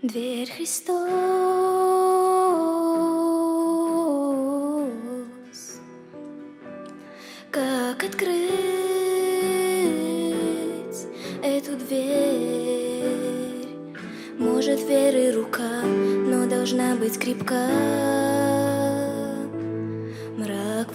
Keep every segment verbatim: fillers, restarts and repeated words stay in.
Дверь Христос, как открыть эту дверь? Может, веры рука, но должна быть крепка. Мрак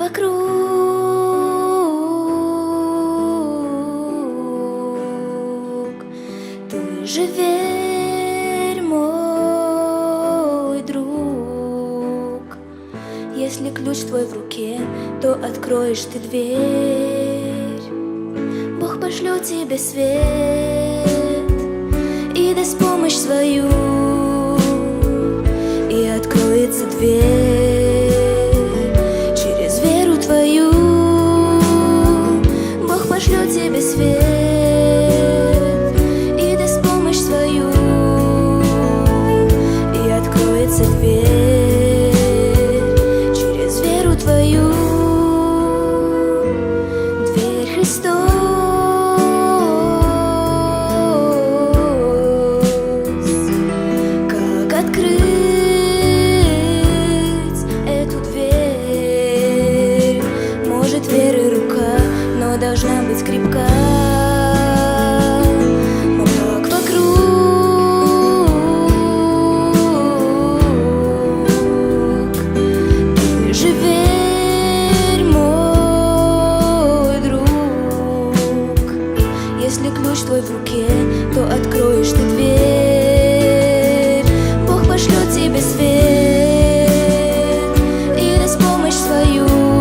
вокруг, ты же верь, мой друг. Если ключ твой в руке, то откроешь ты дверь. Бог пошлет тебе свет и даст помощь свою, и откроется дверь через веру твою. Бог пошлет тебе свет и даст помощь свою, и откроется дверь через веру твою. Дверь Христос, веры рука, но должна быть крепка. Мрак вокруг, ты же верь, мой друг. Если ключ твой в руке, то откроешь ты дверь. Бог пошлет тебе свет и даст помощь свою,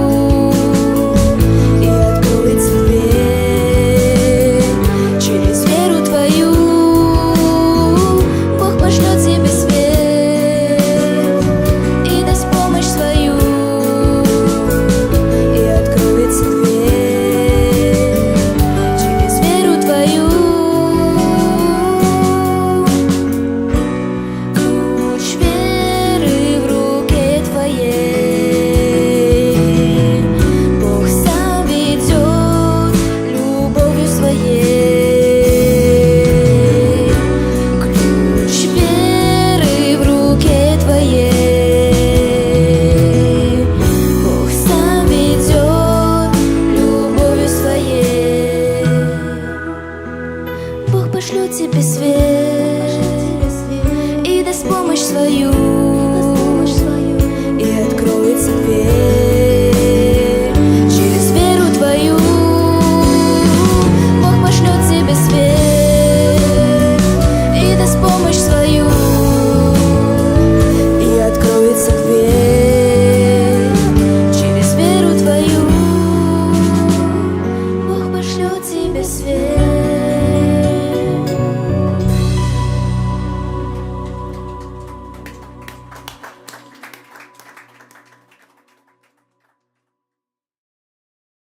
пошлет тебе свет и даст помощь свою, и откроется дверь.